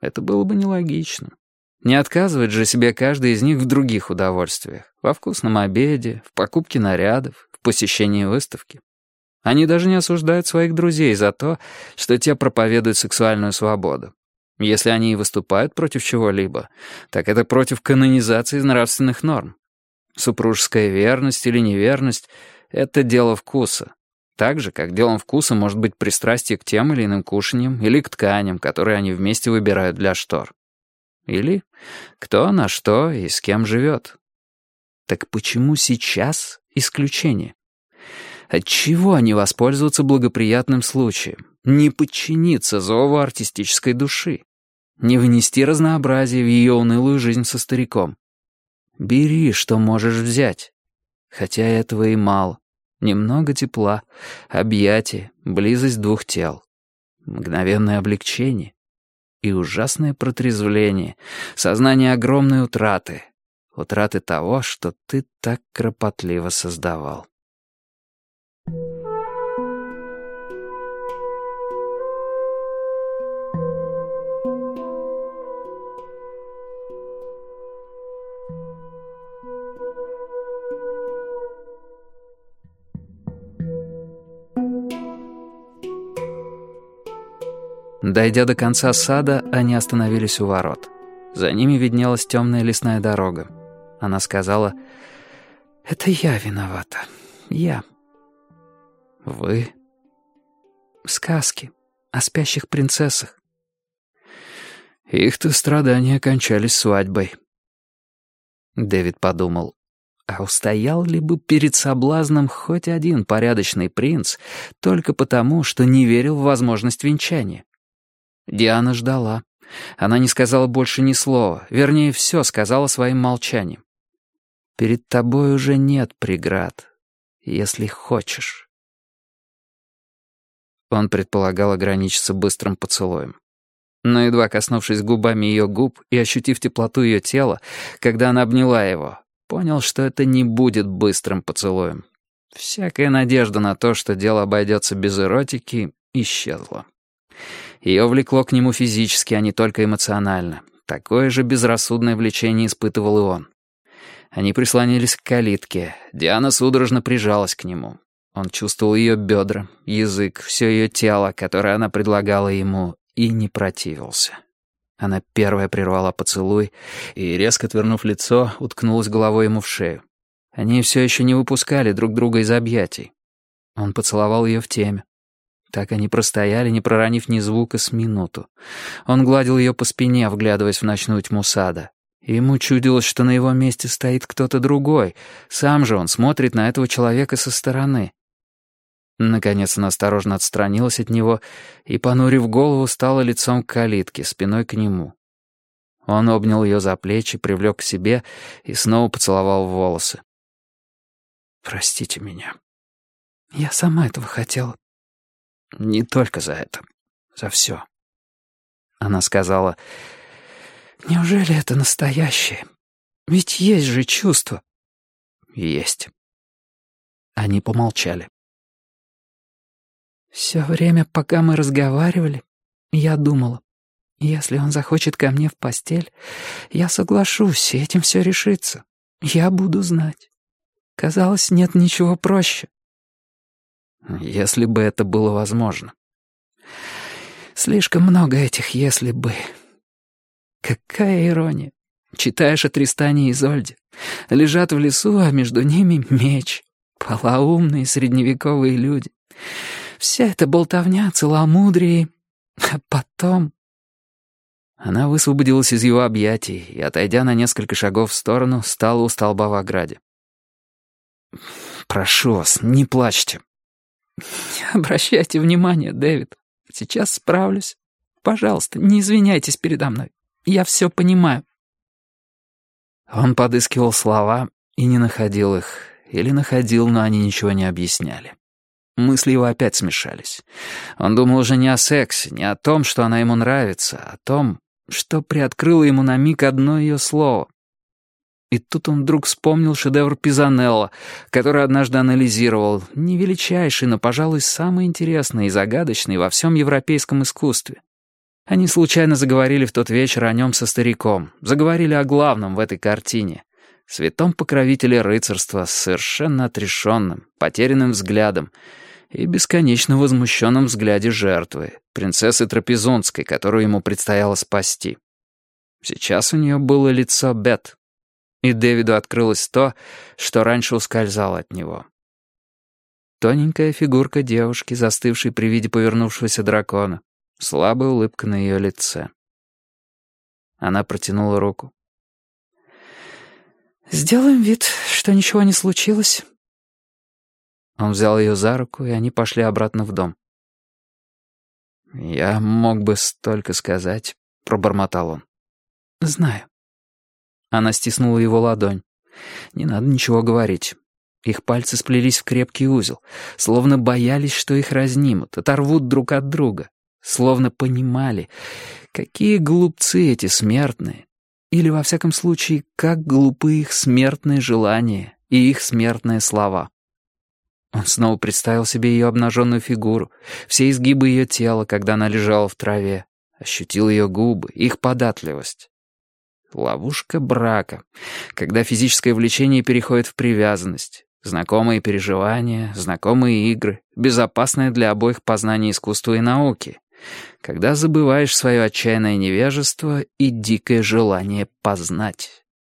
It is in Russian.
Это было бы нелогично. Не отказывать же себе каждый из них в других удовольствиях. Во вкусном обеде, в покупке нарядов, в посещении выставки. Они даже не осуждают своих друзей за то, что те проповедуют сексуальную свободу. Если они и выступают против чего-либо, так это против канонизации нравственных норм. Супружеская верность или неверность — это дело вкуса. Так же, как делом вкуса может быть пристрастие к тем или иным кушаньям или к тканям, которые они вместе выбирают для штор. Или кто на что и с кем живет. Так почему сейчас исключение? Отчего не воспользоваться благоприятным случаем? Не подчиниться зову артистической души? Не внести разнообразие в ее унылую жизнь со стариком? Бери, что можешь взять. Хотя этого и мало. Немного тепла, объятия, близость двух тел. Мгновенное облегчение и ужасное протрезвление, сознание огромной утраты. Утраты того, что ты так кропотливо создавал. Дойдя до конца сада, они остановились у ворот. За ними виднелась темная лесная дорога. Она сказала: «Это я виновата. Я». «Вы?» «Сказки о спящих принцессах». «Их-то страдания кончались свадьбой». Дэвид подумал, а устоял ли бы перед соблазном хоть один порядочный принц только потому, что не верил в возможность венчания? Диана ждала. Она не сказала больше ни слова, вернее, все сказала своим молчанием. «Перед тобой уже нет преград, если хочешь». Он предполагал ограничиться быстрым поцелуем. Но едва коснувшись губами ее губ и ощутив теплоту ее тела, когда она обняла его, понял, что это не будет быстрым поцелуем. Всякая надежда на то, что дело обойдется без эротики, исчезла. Ее влекло к нему физически, а не только эмоционально. Такое же безрассудное влечение испытывал и он. Они прислонились к калитке. Диана судорожно прижалась к нему. Он чувствовал ее бедра, язык, все ее тело, которое она предлагала ему, и не противился. Она первая прервала поцелуй и, резко отвернув лицо, уткнулась головой ему в шею. Они все еще не выпускали друг друга из объятий. Он поцеловал ее в теме. Так они простояли, не проронив ни звука, с минуту. Он гладил ее по спине, вглядываясь в ночную тьму сада. И ему чудилось, что на его месте стоит кто-то другой. Сам же он смотрит на этого человека со стороны. Наконец она осторожно отстранилась от него и, понурив голову, стала лицом к калитке, спиной к нему. Он обнял ее за плечи, привлек к себе и снова поцеловал в волосы. «Простите меня. Я сама этого хотела». «Не только за это. За все». Она сказала: «Неужели это настоящее? Ведь есть же чувство». «Есть». Они помолчали. «Все время, пока мы разговаривали, я думала, если он захочет ко мне в постель, я соглашусь, и этим все решится. Я буду знать. Казалось, нет ничего проще». «Если бы это было возможно». «Слишком много этих «если бы». Какая ирония. Читаешь о Тристане и Изольде. Лежат в лесу, а между ними меч. Полоумные средневековые люди. Вся эта болтовня, целомудрие. А потом...» Она высвободилась из его объятий и, отойдя на несколько шагов в сторону, стала у столба в ограде. «Прошу вас, не плачьте». «Не обращайте внимания, Дэвид. Сейчас справлюсь. Пожалуйста, не извиняйтесь передо мной. Я все понимаю». Он подыскивал слова и не находил их. Или находил, но они ничего не объясняли. Мысли его опять смешались. Он думал уже не о сексе, не о том, что она ему нравится, а о том, что приоткрыло ему на миг одно ее слово. И тут он вдруг вспомнил шедевр Пизанелло, который однажды анализировал, не величайший, но, пожалуй, самый интересный и загадочный во всем европейском искусстве. Они случайно заговорили в тот вечер о нем со стариком, заговорили о главном в этой картине — святом покровителе рыцарства с совершенно отрешенным, потерянным взглядом и бесконечно возмущенном взгляде жертвы, принцессы Трапезунской, которую ему предстояло спасти. Сейчас у нее было лицо Бет, и Дэвиду открылось то, что раньше ускользало от него. Тоненькая фигурка девушки, застывшей при виде повернувшегося дракона, слабая улыбка на ее лице. Она протянула руку. «Сделаем вид, что ничего не случилось». Он взял ее за руку, и они пошли обратно в дом. «Я мог бы столько сказать», — пробормотал он. «Знаю». Она стиснула его ладонь. «Не надо ничего говорить». Их пальцы сплелись в крепкий узел, словно боялись, что их разнимут, оторвут друг от друга, словно понимали, какие глупцы эти смертные, или, во всяком случае, как глупы их смертные желания и их смертные слова. Он снова представил себе ее обнаженную фигуру, все изгибы ее тела, когда она лежала в траве, ощутил ее губы, их податливость. Ловушка брака, когда физическое влечение переходит в привязанность. Знакомые переживания, знакомые игры, безопасное для обоих познание искусства и науки. Когда забываешь свое отчаянное невежество и дикое желание познать.